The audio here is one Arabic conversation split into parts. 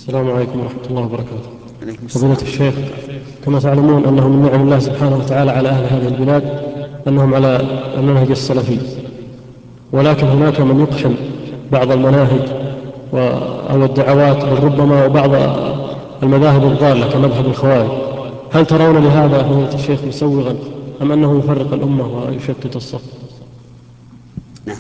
السلام عليكم ورحمة الله وبركاته. عليكم فضيلة السلام. الشيخ، كما تعلمون أنه من نعم الله سبحانه وتعالى على أهل هذه البلاد أنهم على المنهج السلفي، ولكن هناك من يقحم بعض المناهج أو الدعوات، بل ربما وبعض المذاهب الضالة كمذهب الخوارج. هل ترون لهذا فضيلة الشيخ مسوغا أم أنه يفرق الأمة ويشتت الصف؟ نعم.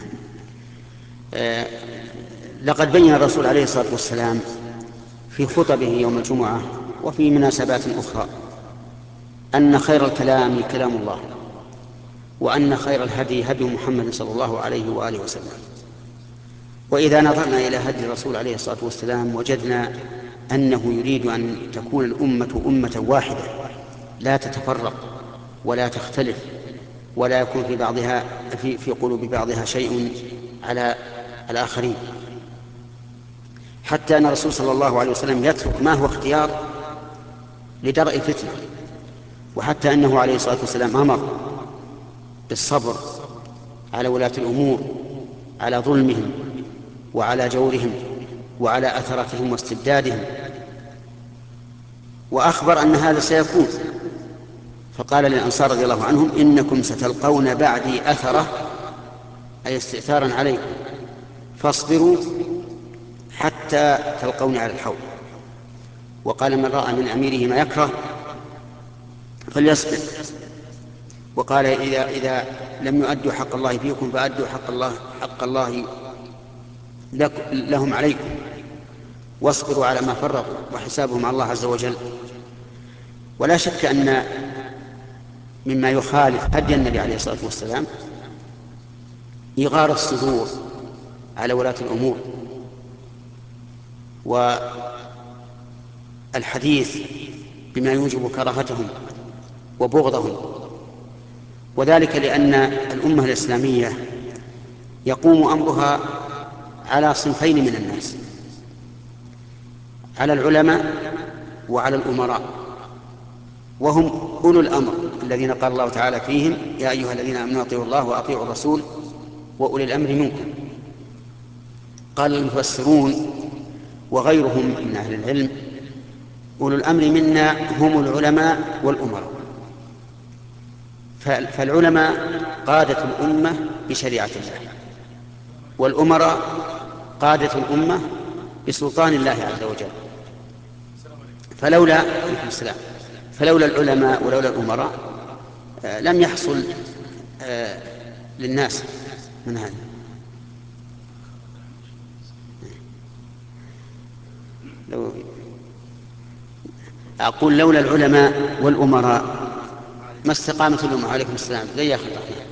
لقد بين الرسول عليه الصلاة والسلام في خطبه يوم الجمعة وفي مناسبات أخرى أن خير الكلام كلام الله، وأن خير الهدي هدي محمد صلى الله عليه وآله وسلم. وإذا نظرنا إلى هدي الرسول عليه الصلاة والسلام وجدنا أنه يريد أن تكون الأمة أمة واحدة لا تتفرق ولا تختلف، ولا يكون في قلوب بعضها شيء على الآخرين، حتى أن الرسول صلى الله عليه وسلم يترك ما هو اختيار لدرء الفتنة، وحتى أنه عليه الصلاة والسلام أمر بالصبر على ولاة الأمور، على ظلمهم وعلى جورهم وعلى أثرتهم واستبدادهم، وأخبر أن هذا سيكون، فقال للأنصار رضي الله عنهم: إنكم ستلقون بعدي أثرة، أي استئثارا عليكم، فاصبروا حتى تلقوني على الحوض. وقال: من رأى من أميره ما يكره فليصبر. وقال: إذا لم يؤدوا حق الله فيكم فأدوا حق الله لهم عليكم، واصبروا على ما فرطوا وحسابهم على الله عز وجل. ولا شك أن مما يخالف هدي النبي عليه الصلاة والسلام إغار الصدور على ولاة الأمور، والحديث بما يوجب كراهتهم وبغضهم، وذلك لأن الأمة الإسلامية يقوم أمرها على صنفين من الناس: على العلماء وعلى الأمراء، وهم أولو الأمر الذين قال الله تعالى فيهم: يا أيها الذين آمنوا أطيعوا الله وأطيعوا الرسول وأولي الأمر منكم. قال المفسرون وغيرهم من أهل العلم: أولو الأمر منا هم العلماء والأمراء. فالعلماء قادة الأمة بشريعة الله، والأمراء قادة الأمة بسلطان الله عز وجل. فلولا العلماء ولولا الأمراء لم يحصل للناس من هذا. أقول: لولا العلماء والأمراء ما استقامت الأمة. عليكم السلام. زي يا أخي الرحمن.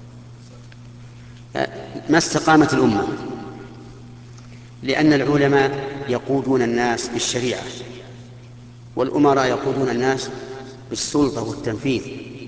ما استقامت الأمة، لأن العلماء يقودون الناس بالشريعة، والأمراء يقودون الناس بالسلطة والتنفيذ.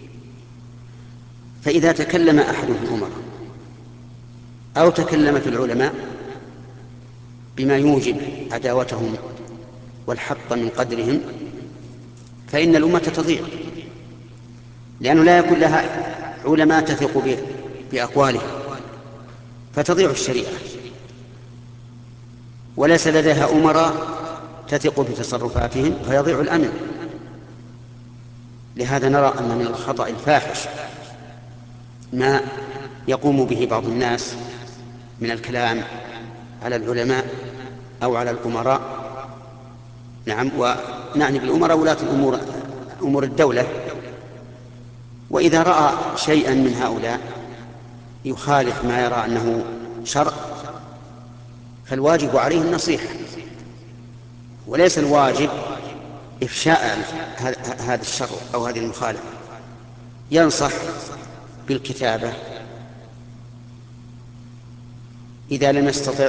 فإذا تكلم أحد في الأمراء أو تكلم في العلماء بما يوجب عداوتهم والحط من قدرهم فإن الأمة تضيع، لأنه لا يكون لها علماء تثق بأقوالهم فتضيع الشريعة، وليس لديها أمراء تثق بتصرفاتهم فيضيع الأمن. لهذا نرى أن من الخطأ الفاحش ما يقوم به بعض الناس من الكلام على العلماء أو على الأمراء. نعم، ونعني بالأمراء ولاة أمور الدولة. وإذا رأى شيئا من هؤلاء يخالف ما يرى أنه شرع فالواجب عليه النصيحة، وليس الواجب إفشاء هذا الشر أو هذه المخالفة. ينصح بالكتابة، إذا لم يستطع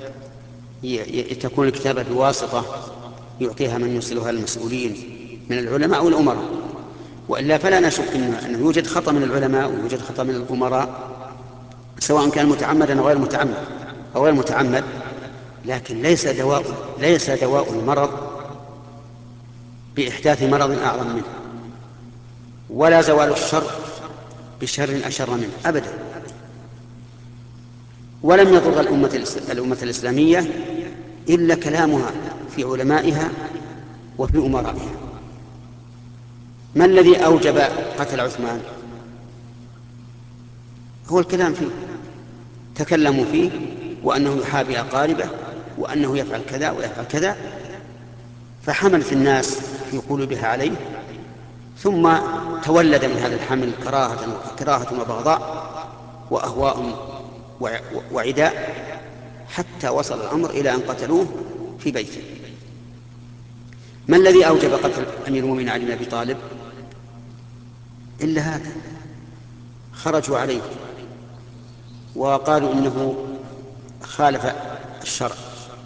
تكون الكتابة بواسطة يعطيها من يوصلها للمسؤولين من العلماء والأمراء، وإلا فلا نشك أنه يوجد خطأ من العلماء ويوجد خطأ من الأمراء، سواء كان متعمدا أو غير متعمد. لكن ليس دواء المرض بإحداث مرض أعظم منه، ولا زوال الشر بشر أشر منه أبدا. ولم يضر الأمة الإسلامية إلا كلامها في علمائها وفي أمرائها. ما الذي أوجب قتل عثمان؟ هو الكلام فيه، تكلموا فيه، وأنه يحابي أقاربه، وأنه يفعل كذا ويفعل كذا، فحملت الناس في قلوبها عليه، ثم تولد من هذا الحمل كراهة وبغضاء وأهواء وعداء، حتى وصل الأمر إلى أن قتلوه في بيته. ما الذي أوجب قتل أمير المؤمنين علي بن أبي طالب إلا هذا؟ خرجوا عليه وقالوا إنه خالف الشرع،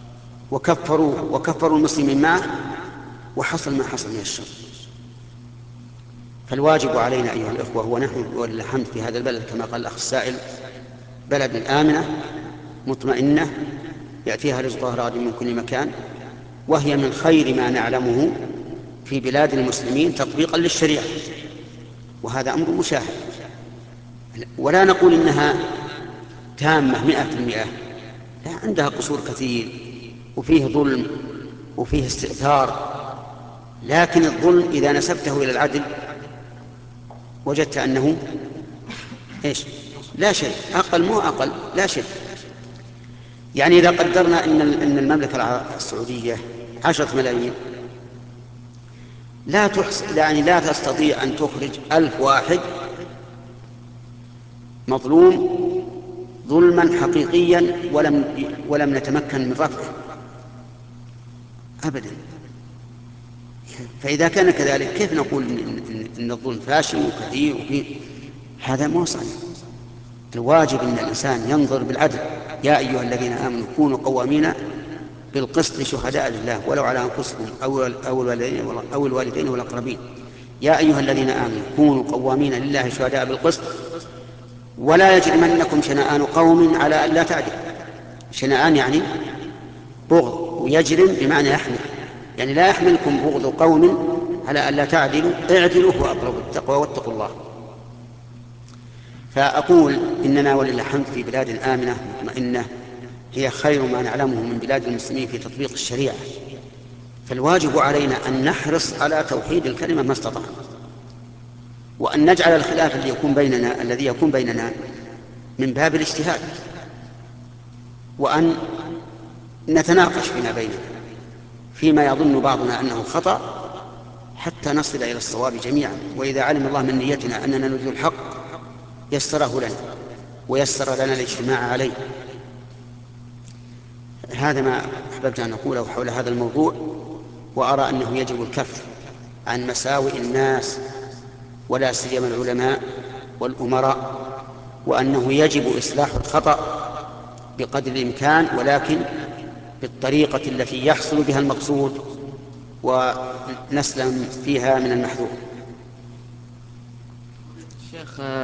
وكفروا المسلمين معه، وحصل ما حصل من الشر. فالواجب علينا أيها الإخوة، ونحن والحمد في هذا البلد كما قال الأخ السائل بلد آمنة مطمئنة يأتيها رزقها راغد من كل مكان، وهي من خير ما نعلمه في بلاد المسلمين تطبيقا للشريعة، وهذا أمر مشاهد. ولا نقول إنها تامة 100%، لا، عندها قصور كثير، وفيه ظلم وفيه استئثار، لكن الظلم إذا نسبته إلى العدل وجدت أنه إيش؟ لا شيء، أقل مو أقل، لا شيء. يعني إذا قدرنا أن المملكة السعودية 10 ملايين، لا تستطيع أن تخرج 1000 واحد مظلوم ظلما حقيقيا ولم نتمكن من رفعه أبدا. فإذا كان كذلك كيف نقول إن الظلم فاشل وكثير هذا مو صحيح. الواجب أن الإنسان ينظر بالعدل. يا أيها الذين آمنوا كونوا قوامين بالقسط شهداء لله ولو على أنفسكم أو الوالدين والأقربين. يا أيها الذين آمنوا كونوا قوامين لله شهداء بالقسط ولا يجرمنكم شنآن قوم على أن لا تعدلوا. شنآن يعني بغض، ويجرم بمعنى يحمل، يعني لا يحملكم بغض قوم على أن لا تعدلوا، اعدلوا هو أقرب التقوى واتقوا الله. فأقول إننا ولله الحمد في بلاد آمنة مطمئنة هي خير ما نعلمه من بلاد المسلمين في تطبيق الشريعة، فالواجب علينا أن نحرص على توحيد الكلمة ما استطعنا، وأن نجعل الخلاف الذي يكون بيننا من باب الاجتهاد، وأن نتناقش فيما بيننا فيما يظن بعضنا أنه خطأ حتى نصل إلى الصواب جميعا. وإذا علم الله من نيتنا أننا نريد الحق يسره لنا ويسر لنا الاجتماع عليه. هذا ما أحببت أن أقوله حول هذا الموضوع، وأرى أنه يجب الكف عن مساوئ الناس ولا سيما العلماء والأمراء، وأنه يجب إصلاح الخطأ بقدر الإمكان، ولكن بالطريقة التي يحصل بها المقصود ونسلم فيها من المحذور.